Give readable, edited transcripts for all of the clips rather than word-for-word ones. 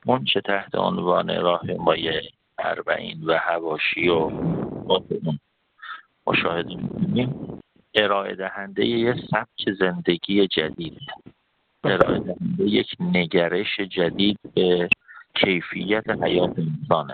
اون چه تحت عنوان راهپیمایی اربعین و حواشی و مشاهده می‌کنیم ارائه دهنده یه سبک زندگی جدید، ارائه دهنده یک نگرش جدید به کیفیت حیات انسانه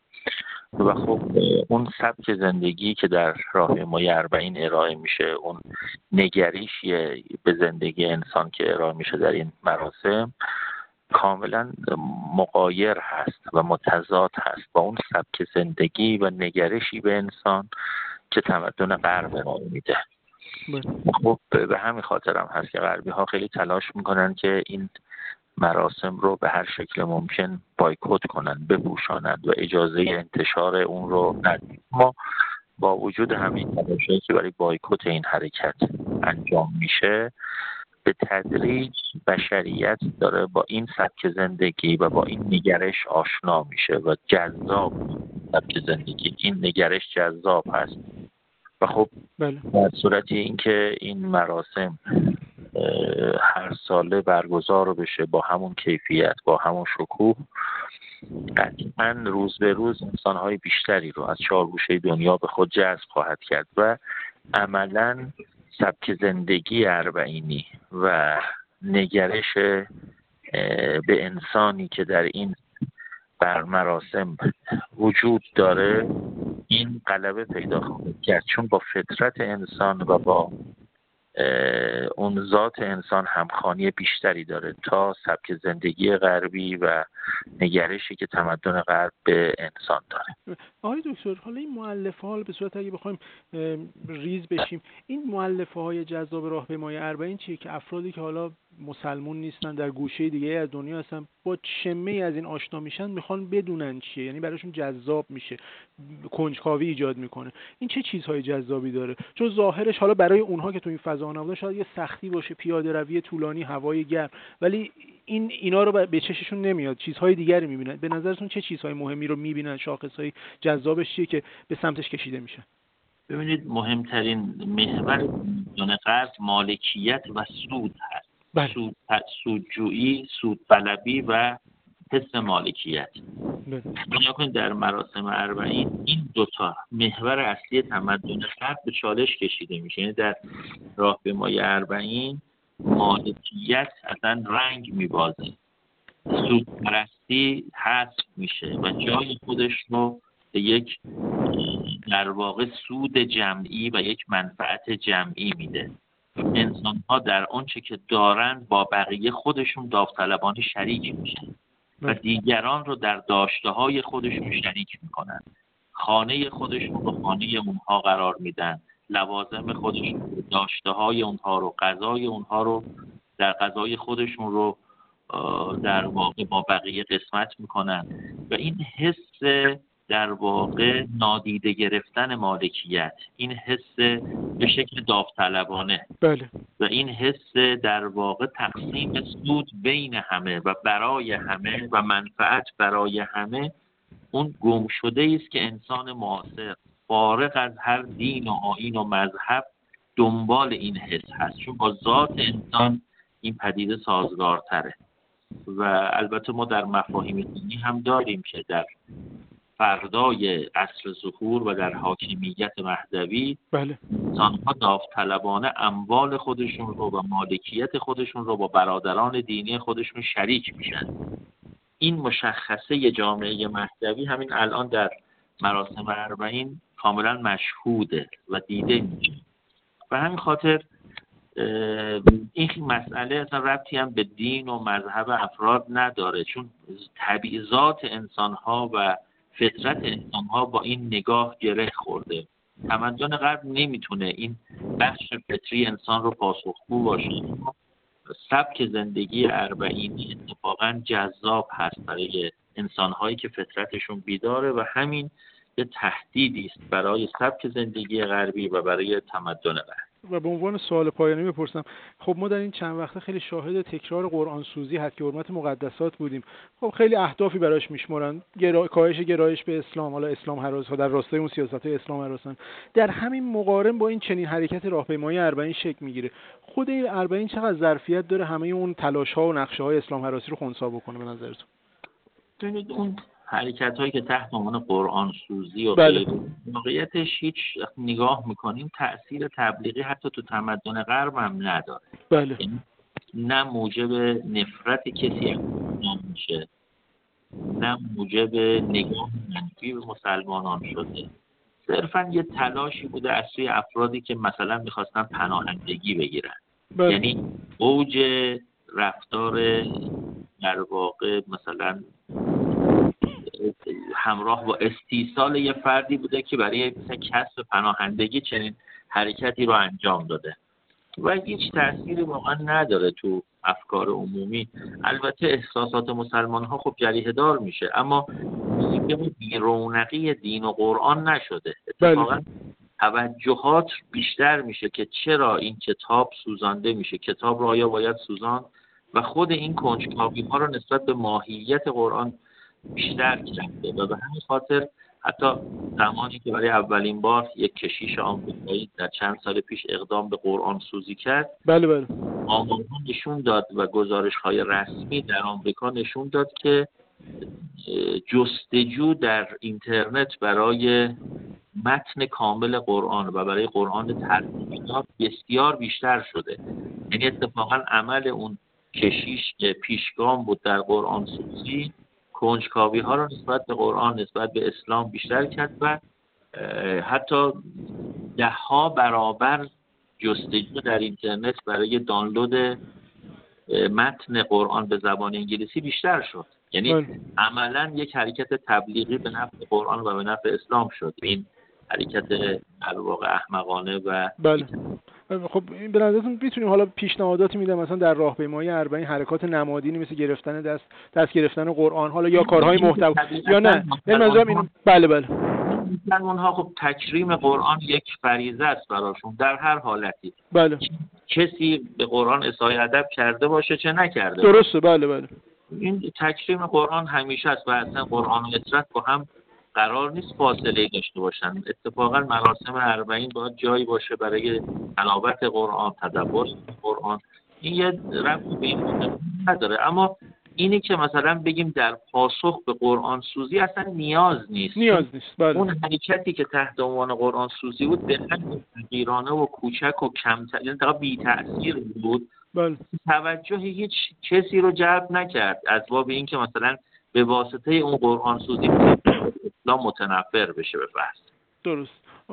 و خب اون سبک زندگی که در راهپیمایی اربعین ارائه میشه، اون نگریشی به زندگی انسان که ارائه میشه در این مراسم کاملا مغایر هست و متضاد هست با اون سبک زندگی و نگرشی به انسان که تمدن غرب ارائه میده. خب به همین خاطر هم هست که غربی ها خیلی تلاش میکنن که این مراسم رو به هر شکل ممکن بایکوت کنن، بپوشانند و اجازه انتشار اون رو ندن. ما با وجود همین تلاشایی که برای بایکوت این حرکت انجام میشه، به تدریج بشریت داره با این سبک زندگی و با این نگرش آشنا میشه و جذاب سبک زندگی، این نگرش جذاب هست و خب در صورتی اینکه این مراسم هر ساله برگزار بشه با همون کیفیت، با همون شکوه، قطعاً روز به روز انسان‌های بیشتری رو از چهارگوشه دنیا به خود جذب خواهد کرد و عملاً سبک زندگی اربعینی و نگرش به انسانی که در این بر مراسم وجود داره این غلبه پیدا خواهد کرد، چون با فطرت انسان و با اون ذات انسان همخوانی بیشتری داره تا سبک زندگی غربی و نگرشی که تمدن غرب به انسان داره. آقای دکتر، حالا این مؤلفه‌ها به صورت اگه بخوایم ریز بشیم، این مؤلفه‌های جذاب راهپیمایی اربعین چیه که افرادی که حالا مسلمون نیستن در گوشه دیگه از دنیا هستن با چمه از این آشنا میشن، میخوان بدونن چیه، یعنی براشون جذاب میشه، کنجکاوی ایجاد میکنه. این چه چیزهای جذابی داره؟ چون ظاهرش حالا برای اونها که تو این فضا نبودن شاید یه سختی باشه، پیاده روی طولانی، هوای گرم، ولی اینا رو به چششون نمیاد، چیزهای دیگری میبینن. به نظرتون چه چیزهای مهمی رو میبینن، شاخصهای جذابش چیه که به سمتش کشیده میشه؟ ببینید، مهمترین محور تمدن غرب مالکیت و سود هست. سودجویی، سودطلبی و حس مالکیت. نگاه کنید در مراسم اربعین این دوتا محور اصلی تمدن غرب به چالش کشیده میشه. یعنی در راهپیمایی اربعین مالکیت اصلا رنگ میبازه، سودپرستی حذف میشه و جای خودش رو به یک در واقع سود جمعی و یک منفعت جمعی میده. انسان ها در آنچه که دارند با بقیه خودشون داوطلبانه شریک میشن و دیگران رو در داشته های خودشون شریک میکنن. خانه خودشون رو خانه اونها قرار میدن، لوازم خودشون رو، داشته های اونها رو، غذای اونها رو در غذای خودشون رو در واقع با بقیه قسمت میکنن و این حس در واقع نادیده گرفتن مالکیت، این حس به شکل داوطلبانه و این حس در واقع تقسیم سود بین همه و برای همه و منفعت برای همه، اون گم شده است که انسان معاصر فارغ از هر دین و آیین و مذهب دنبال این حس هست، چون با ذات انسان این پدیده سازگارتره. و البته ما در مفاهیم دینی هم داریم که در فردای عصر ظهور و در حاکمیت مهدوی انسان‌ها داوطلبانه اموال خودشون رو و مالکیت خودشون رو با برادران دینی خودشون شریک میشن. این مشخصه جامعه مهدوی همین الان در مراسم اربعین کاملا مشهوده و دیده میشه. و همین خاطر این مسئله اصلا ربطی هم به دین و مذهب افراد نداره، چون طبیعیات انسان‌ها و فطرت انسان‌ها با این نگاه گره خورده. تمدن غرب نمیتونه این بخش فطری انسان رو پاسخگو باشه. سبک زندگی اربعینی اتفاقاً جذاب هست برای انسان‌هایی که فطرتشون بیداره و همین یه تهدیدی است برای سبک زندگی غربی و برای تمدن غرب. و به عنوان سوال پایانی بپرسم، خب ما در این چند وقته خیلی شاهد تکرار قرآن سوزی هست که حرمت مقدسات بودیم. خب خیلی اهدافی براش میشمرن، کاهش گرایش به اسلام، حالا اسلام هراس ها در راستای اون سیاست‌های اسلام هراسن. در همین مقارن با این چنین حرکت راهپیمایی اربعین شکل میگیره. خود این اربعین چقدر ظرفیت داره همه اون تلاش‌ها و نقشه‌های اسلام هراسی رو خنثی بکنه به نظرتون؟ ببینید اون حرکت هایی که تحت عنوان قرآن سوزی و بله. غیره، واقعیتش هیچ نگاه میکنیم تأثیر تبلیغی حتی تو تمدن غرب هم نداره. بله. یعنی نه موجب نفرت کسی انسان میشه، نه موجب نگاه منفی به مسلمانان شده. صرفا یه تلاشی بوده از سوی افرادی که مثلا میخواستن پناهندگی بگیرن. بله. یعنی اوج رفتار در واقع مثلا همراه با استیصال یه فردی بوده که برای مثلا کسب پناهندگی چنین حرکتی رو انجام داده و هیچ تأثیری واقعا نداره تو افکار عمومی. البته احساسات مسلمان ها خب جریحه دار میشه، اما بی‌رونقی دین و قرآن نشده. اتفاقا توجهات بیشتر میشه که چرا این کتاب سوزانده میشه، کتاب رو آیا باید سوزاند، و خود این کنجکاوی ها رو نسبت به ماهیت قرآن بیشتر کرده و به همین خاطر حتی زمانی که برای اولین بار یک کشیش آمریکایی در چند سال پیش اقدام به قرآن سوزی کرد، بله آمارها نشون داد و گزارش‌های رسمی در آمریکا نشون داد که جستجو در اینترنت برای متن کامل قرآن و برای قرآن ترجمه بسیار بیشتر شده. یعنی اتفاقا عمل اون کشیش که پیشگام بود در قرآن سوزی، کنجکاوی ها رو نسبت به قرآن، نسبت به اسلام بیشتر کرد و حتی 10 برابر جستجو در اینترنت برای دانلود متن قرآن به زبان انگلیسی بیشتر شد. یعنی عملا یک حرکت تبلیغی به نفع قرآن و به نفع اسلام شد این حرکت در واقع احمقانه. و بله. خب این به نظرتون میتونیم حالا پیشنهاداتی میدم مثلا در راهپیمایی اربعین حرکات نمادینی مثل گرفتن دست گرفتن قرآن، حالا یا کارهای محتوا یا نه؟ منظورم این بله مسلمان‌ها خب تکریم قرآن یک فریضه است براشون در هر حالتی. بله. کسی به قرآن اصالت ادب کرده باشه چه نکرده. درسته. بله. این تکریم قرآن همیشه است و اصلا قرآن و اطرت با هم قرار نیست فاصله داشته باشن. اتفاقا مراسم اربعین باید جایی باشه برای تلاوت قرآن، تدبر قرآن. این یه ربطی به این نداره. اما اینی که مثلا بگیم در پاسخ به قرآن سوزی اصلا نیاز نیست. بله. اون حرکتی که تحت عنوان قرآن سوزی بود به حد حقیرانه و کوچک و کمتر، یعنی تا بی تأثیر بود. بله. توجه هیچ کسی رو جلب نکرد از باب این که مثلا به واسطه اون قرآن سوزی اسلام متنفر بشه به فرض. درست.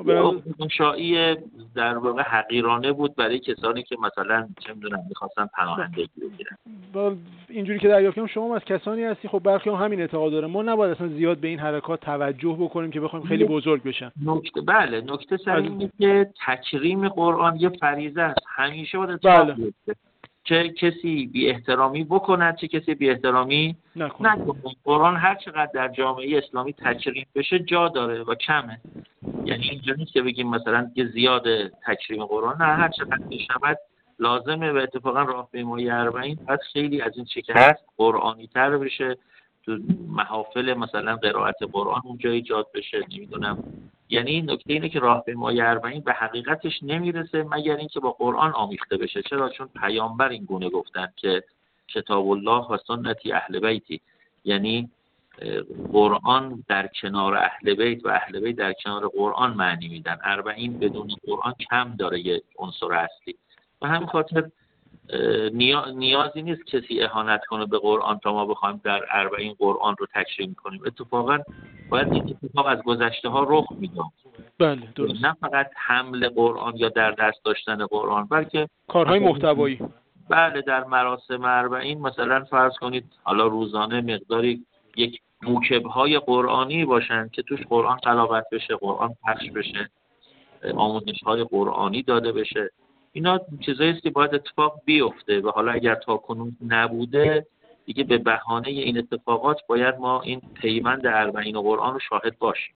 شایعه در واقع حقیرانه بود برای کسانی که مثلا چه میدونم می‌خواستن پناهندگی بگیرن. اینجوری که دریافت کردم شما از کسانی هستی، خب برخی هم همین اعتقاد دارن ما نباید اصلا زیاد به این حرکات توجه بکنیم که بخوایم خیلی بزرگ بشن. نکته سر اینه که تکریم قرآن یه فریضه است، همیشه باید اتفاق بیفته. چه کسی بی احترامی بکند چه کسی بی احترامی نکنه. قرآن هر چقدر در جامعه اسلامی تکریم بشه جا داره و کمه. یعنی اینجا نیست که بگیم مثلا که زیاد تکریم قرآن، نه، هر چقدر بشود لازمه. و اتفاقا راهپیمایی اربعین باید خیلی از این چه که هست قرآنی تر بشه، تو محافل مثلا قرائت قرآن اونجا ایجاد بشه. نمیدونم، یعنی نکته اینه که راهپیمایی اربعین به حقیقتش نمیرسه مگر اینکه با قرآن آمیخته بشه. چرا؟ چون پیامبر این گونه گفتن که کتاب الله و سنتی اهل بیتی، یعنی قرآن در کنار اهل بیت و اهل بیت در کنار قرآن معنی میدن. اربعین بدون قرآن کم داره یه عنصر اصلی. و همین خاطر نیازی نیست کسی اهانت کنه به قرآن تا ما بخوایم در اربعین قرآن رو تکریم کنیم. اتفاقا باید این اتفاق از گذشته ها رخ میداد. بله درست. نه فقط حمل قرآن یا در دست داشتن قرآن، بلکه کارهای محتوایی. بله، در مراسم اربعین مثلا فرض کنید حالا روزانه مقداری یک موکب‌های قرآنی باشن که توش قرآن تلاوت بشه، قرآن پخش بشه، آموزش‌های قرآنی داده بشه. اینا چیزایی است که باید اتفاق بیفته و حالا اگر تاکنون نبوده دیگه به بهانه این اتفاقات باید ما این پیوند اربعین و قرآن رو شاهد باشیم.